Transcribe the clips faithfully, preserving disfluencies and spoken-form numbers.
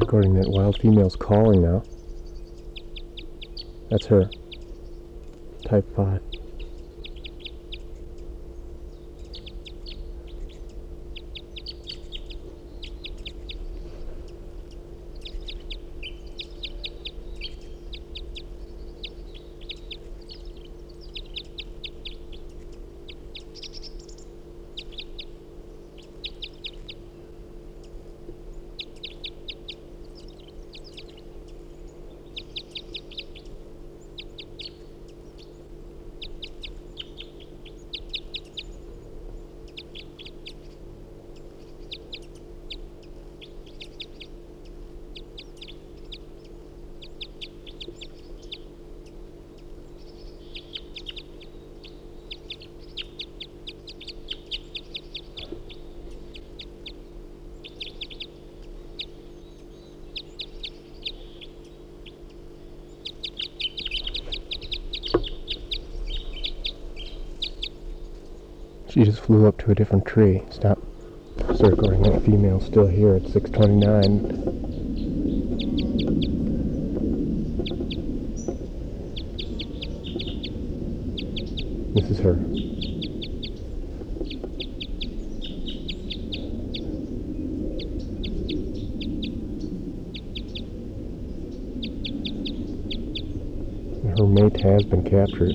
Recording that wild female's calling now. That's her. Type five. She just flew up to a different tree. Stop. Start recording that female still here at six twenty-nine. This is her. Her mate has been captured.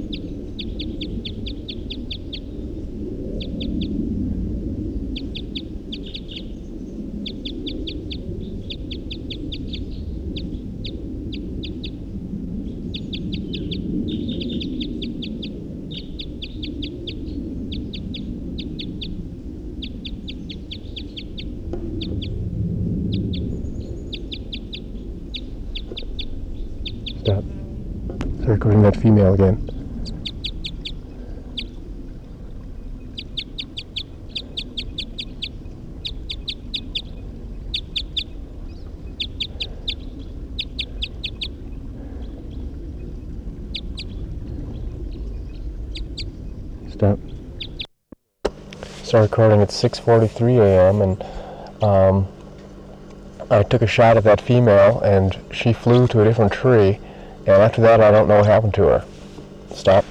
Stop. Start recording that female again. Stop. Start recording at six forty-three a m and um, I took a shot at that female and she flew to a different tree, and after that I don't know what happened to her. Stop.